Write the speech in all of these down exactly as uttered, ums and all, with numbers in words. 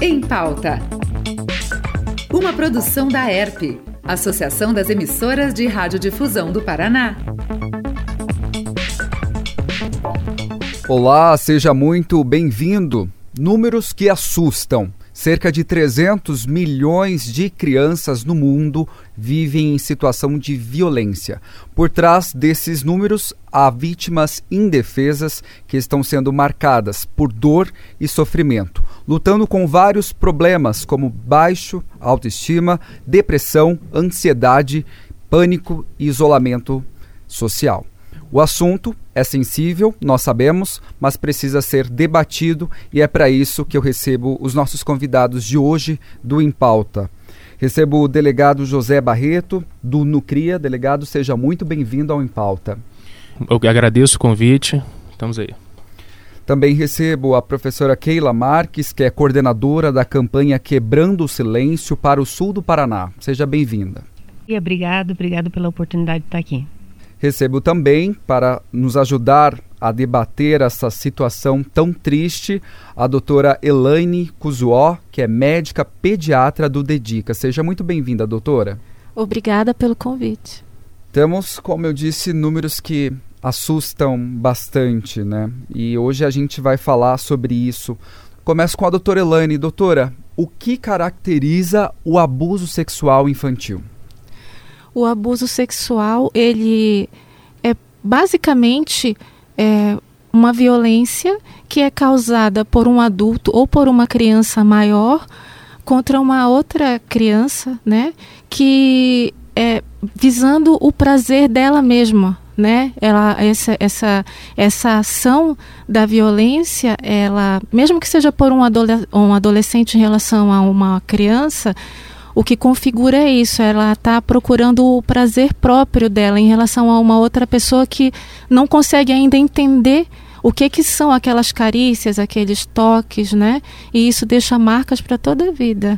Em Pauta. Uma produção da E R P, Associação das Emissoras de Radiodifusão do Paraná. Olá, seja muito bem-vindo. Números que assustam. Cerca de trezentos milhões de crianças no mundo vivem em situação de violência. Por trás desses números, há vítimas indefesas que estão sendo marcadas por dor e sofrimento, lutando com vários problemas como baixo autoestima, depressão, ansiedade, pânico e isolamento social. O assunto é sensível, nós sabemos, mas precisa ser debatido e é para isso que eu recebo os nossos convidados de hoje do Em Pauta. Recebo o delegado José Barreto, do Nucria. Delegado, seja muito bem-vindo ao Em Pauta. Eu agradeço o convite, estamos aí. Também recebo a professora Keila Marques, que é coordenadora da campanha Quebrando o Silêncio para o Sul do Paraná. Seja bem-vinda. E obrigado, obrigado pela oportunidade de estar aqui. Recebo também, para nos ajudar a debater essa situação tão triste, a doutora Elaine Cuzuó, que é médica pediatra do DEDICA. Seja muito bem-vinda, doutora. Obrigada pelo convite. Temos, como eu disse, números que assustam bastante, né? E hoje a gente vai falar sobre isso. Começo com a doutora Elaine. Doutora, o que caracteriza o abuso sexual infantil? O abuso sexual, ele é basicamente é, uma violência que é causada por um adulto ou por uma criança maior contra uma outra criança, né, que é visando o prazer dela mesma, né? Ela, essa, essa, essa ação da violência, ela, mesmo que seja por um, adole- um adolescente em relação a uma criança, o que configura é isso, ela está procurando o prazer próprio dela em relação a uma outra pessoa que não consegue ainda entender o que, que são aquelas carícias, aqueles toques, né? E isso deixa marcas para toda a vida.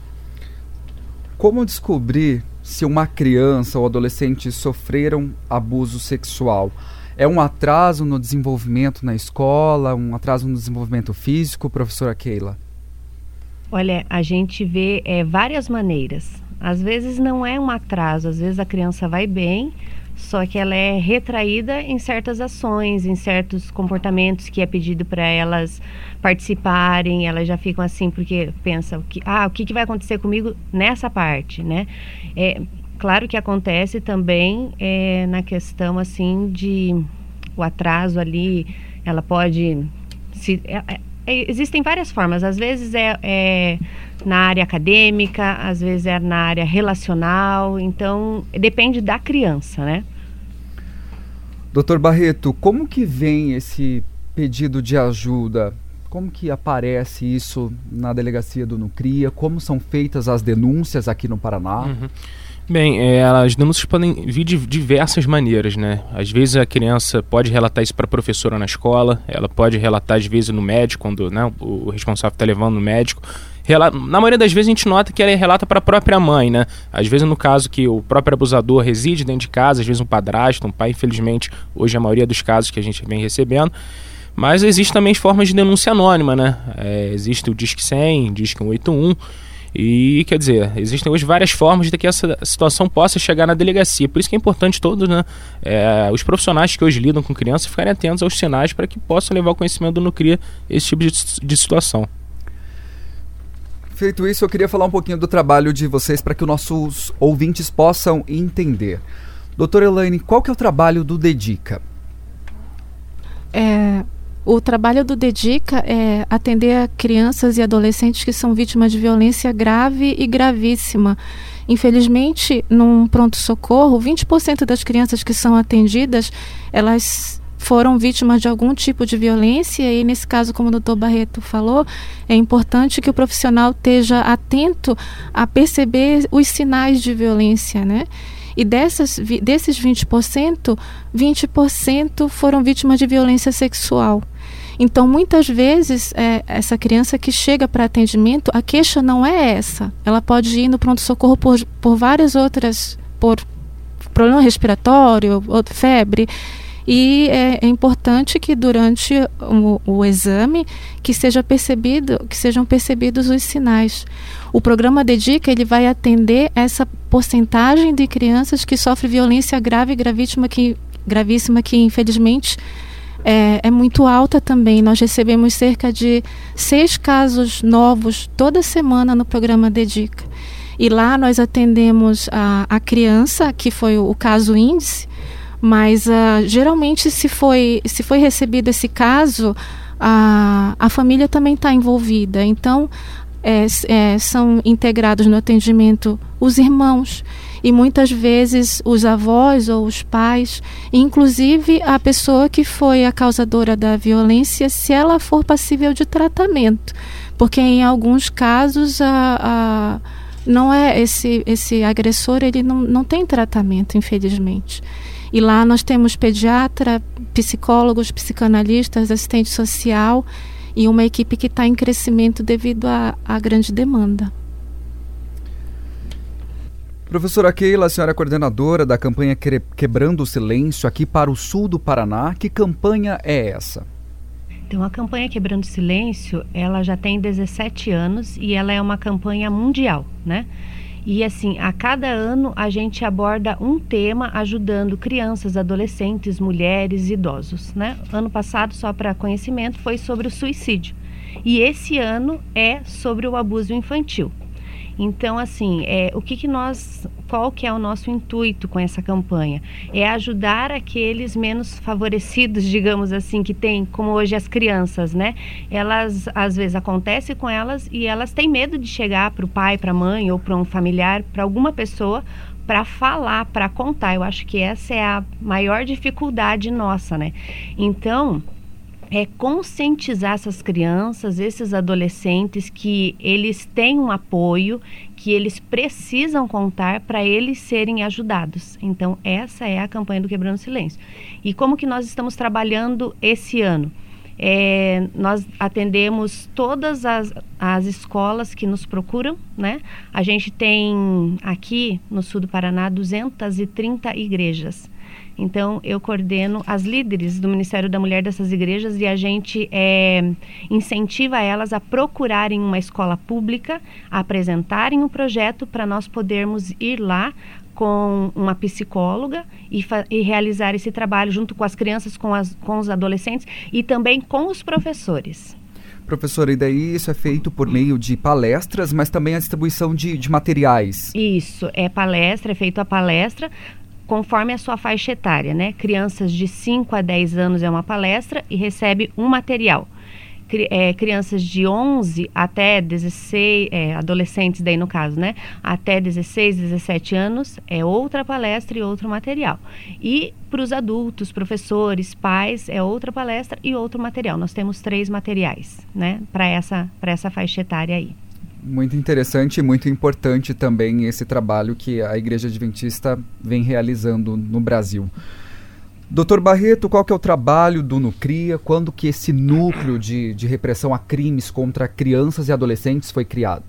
Como descobrir se uma criança ou adolescente sofreram abuso sexual? É um atraso no desenvolvimento na escola, um atraso no desenvolvimento físico, professora Keila? Olha, a gente vê é, várias maneiras. Às vezes não é um atraso, às vezes a criança vai bem, só que ela é retraída em certas ações, em certos comportamentos que é pedido para elas participarem, elas já ficam assim porque pensam, que, ah, o que, que vai acontecer comigo nessa parte, né? É, claro que acontece também é, na questão assim de o atraso ali, ela pode se... É, existem várias formas, às vezes é, é na área acadêmica, às vezes é na área relacional, então depende da criança, né? Doutor Barreto, como que vem esse pedido de ajuda? Como que aparece isso na delegacia do Nucria? Como são feitas as denúncias aqui no Paraná? Uhum. Bem, é, as denúncias podem vir de diversas maneiras, né? Às vezes a criança pode relatar isso para a professora na escola, ela pode relatar às vezes no médico, quando, né, o responsável está levando no médico. Relata, na maioria das vezes a gente nota que ela relata para a própria mãe, né? Às vezes no caso que o próprio abusador reside dentro de casa, às vezes um padrasto, um pai, infelizmente, hoje a maioria dos casos que a gente vem recebendo. Mas existe também formas de denúncia anônima, né? É, existe o Disque cem, Disque cento e oitenta e um... E, quer dizer, existem hoje várias formas de que essa situação possa chegar na delegacia. Por isso que é importante todos, né, é, os profissionais que hoje lidam com crianças ficarem atentos aos sinais para que possam levar ao conhecimento do Nucria esse tipo de, de situação. Feito isso, eu queria falar um pouquinho do trabalho de vocês para que os nossos ouvintes possam entender. Doutora Elaine, qual que é o trabalho do DEDICA? É... O trabalho do DEDICA é atender a crianças e adolescentes que são vítimas de violência grave e gravíssima. Infelizmente, num pronto-socorro, vinte por cento das crianças que são atendidas, elas foram vítimas de algum tipo de violência e, nesse caso, como o doutor Barreto falou, é importante que o profissional esteja atento a perceber os sinais de violência, né? E dessas, desses vinte por cento, vinte por cento foram vítimas de violência sexual. Então, muitas vezes, é, essa criança que chega para atendimento, a queixa não é essa. Ela pode ir no pronto-socorro por, por várias outras, por problema respiratório, ou febre, E é, é importante que durante o, o exame que seja percebido, que sejam percebidos os sinais. O programa Dedica, ele vai atender essa porcentagem de crianças que sofrem violência grave e gravíssima que, gravíssima que infelizmente é, é muito alta também. Nós recebemos cerca de seis casos novos toda semana no programa Dedica. E lá nós atendemos a, a criança, que foi o, o caso índice, mas uh, geralmente se foi, se foi recebido esse caso, a, a família também está envolvida. Então, é, é, são integrados no atendimento os irmãos e muitas vezes os avós ou os pais, inclusive a pessoa que foi a causadora da violência, se ela for passível de tratamento. Porque em alguns casos a... a não é esse, esse agressor, ele não, não tem tratamento, infelizmente. E lá nós temos pediatra, psicólogos, psicanalistas, assistente social e uma equipe que está em crescimento devido à, à grande demanda. Professora Keila, a senhora é coordenadora da campanha Quebrando o Silêncio aqui para o sul do Paraná. Que campanha é essa? Então, a campanha Quebrando o Silêncio, ela já tem dezessete anos e ela é uma campanha mundial, né? E assim, a cada ano a gente aborda um tema ajudando crianças, adolescentes, mulheres e idosos, né? Ano passado, só para conhecimento, foi sobre o suicídio. E esse ano é sobre o abuso infantil. Então, assim, é, o que que nós, qual que é o nosso intuito com essa campanha? É ajudar aqueles menos favorecidos, digamos assim, que tem, como hoje as crianças, né? Elas, às vezes, acontece com elas e elas têm medo de chegar para o pai, para a mãe ou para um familiar, para alguma pessoa, para falar, para contar. Eu acho que essa é a maior dificuldade nossa, né? Então, é conscientizar essas crianças, esses adolescentes, que eles têm um apoio, que eles precisam contar para eles serem ajudados. Então, essa é a campanha do Quebrando o Silêncio. E como que nós estamos trabalhando esse ano? É, nós atendemos todas as, as escolas que nos procuram, né? A gente tem aqui no sul do Paraná duzentas e trinta igrejas. Então, eu coordeno as líderes do Ministério da Mulher dessas igrejas e a gente é, incentiva elas a procurarem uma escola pública, a apresentarem um projeto para nós podermos ir lá com uma psicóloga e, e realizar esse trabalho junto com as crianças, com, as, com os adolescentes e também com os professores. Professora, e daí isso é feito por meio de palestras, mas também a distribuição de, de materiais? Isso, é palestra, é feito a palestra conforme a sua faixa etária, né? Crianças de cinco a dez anos é uma palestra e recebe um material. Cri, é, crianças de onze até dezesseis, é, adolescentes daí no caso, né? Até dezesseis, dezessete anos é outra palestra e outro material. E para os adultos, professores, pais, é outra palestra e outro material. Nós temos três materiais, né? Para essa, para essa faixa etária aí. Muito interessante e muito importante também esse trabalho que a Igreja Adventista vem realizando no Brasil. doutor Barreto, qual que é o trabalho do Nucria? Quando que esse núcleo de, de repressão a crimes contra crianças e adolescentes foi criado?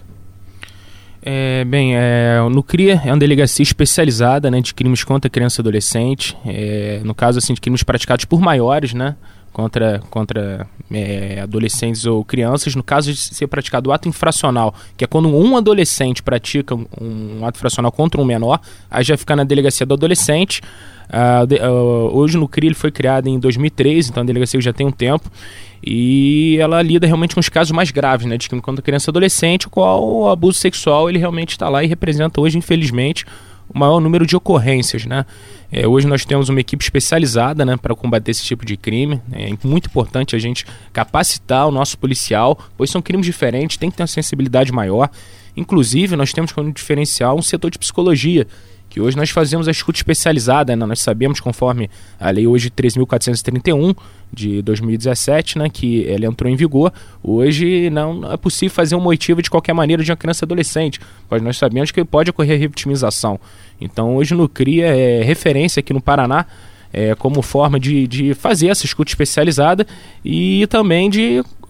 É, bem, é, o Nucria é uma delegacia especializada, né, de crimes contra criança e adolescente. É, no caso, assim, de crimes praticados por maiores, né? contra, contra é, adolescentes ou crianças, no caso de ser praticado o ato infracional, que é quando um adolescente pratica um, um ato infracional contra um menor, aí já fica na delegacia do adolescente. Uh, de, uh, hoje no C R I ele foi criado em dois mil e treze, então a delegacia já tem um tempo, e ela lida realmente com os casos mais graves, né, de crime contra criança e adolescente, o qual o abuso sexual ele realmente está lá e representa hoje, infelizmente, o maior número de ocorrências, né? É, hoje nós temos uma equipe especializada, né, para combater esse tipo de crime. É muito importante a gente capacitar o nosso policial, pois são crimes diferentes, tem que ter uma sensibilidade maior. Inclusive, nós temos como diferencial um setor de psicologia, que hoje nós fazemos a escuta especializada, né? Nós sabemos, conforme a lei hoje treze mil quatrocentos e trinta e um de dois mil e dezessete, né, que ela entrou em vigor, hoje não é possível fazer uma oitiva de qualquer maneira de uma criança e adolescente, pois nós sabemos que pode ocorrer revitimização. Então hoje no C R I é referência aqui no Paraná, é, como forma de, de fazer essa escuta especializada e também de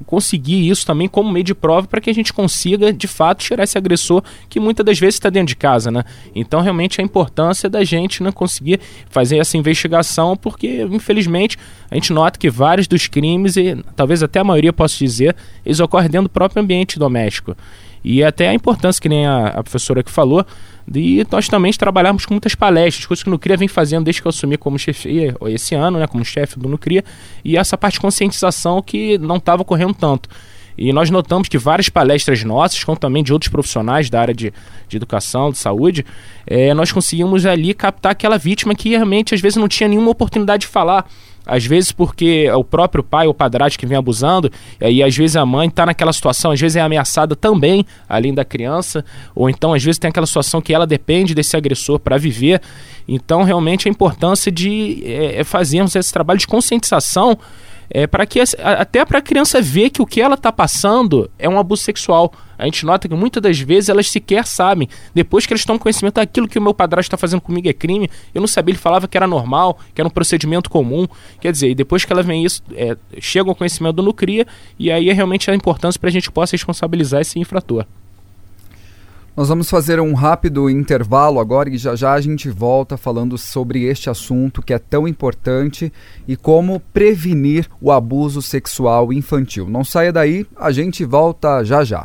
conseguir isso também como meio de prova para que a gente consiga, de fato, tirar esse agressor que muitas das vezes está dentro de casa, né? Então, realmente, a importância da gente, né, conseguir fazer essa investigação, porque, infelizmente, a gente nota que vários dos crimes, e talvez até a maioria, posso dizer, eles ocorrem dentro do próprio ambiente doméstico. E até a importância, que nem a, a professora que falou, de nós também trabalharmos com muitas palestras, coisas que o Nucria vem fazendo desde que eu assumi como chefe esse ano, né, como chefe do Nucria, e essa parte de conscientização que não estava ocorrendo tanto. E nós notamos que várias palestras nossas, como também de outros profissionais da área de, de educação, de saúde, é, nós conseguimos ali captar aquela vítima que realmente às vezes não tinha nenhuma oportunidade de falar. Às vezes porque é o próprio pai ou padrasto que vem abusando, e aí às vezes a mãe está naquela situação, às vezes é ameaçada também, além da criança, ou então às vezes tem aquela situação que ela depende desse agressor para viver. Então realmente a importância de é, fazermos esse trabalho de conscientização, é, para que até para a criança ver que o que ela está passando é um abuso sexual. A gente nota que muitas das vezes elas sequer sabem. Depois que eles tomam conhecimento daquilo que o meu padrasto está fazendo comigo é crime, eu não sabia, ele falava que era normal, que era um procedimento comum. Quer dizer, e depois que ela vem isso, é, chega ao conhecimento do Nucria, e aí é realmente a importância para a gente possa responsabilizar esse infrator. Nós vamos fazer um rápido intervalo agora e já já a gente volta falando sobre este assunto que é tão importante e como prevenir o abuso sexual infantil. Não saia daí, a gente volta já já.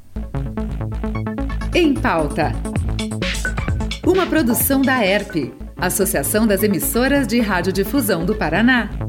Em Pauta. Uma produção da E R P, Associação das Emissoras de Radiodifusão do Paraná.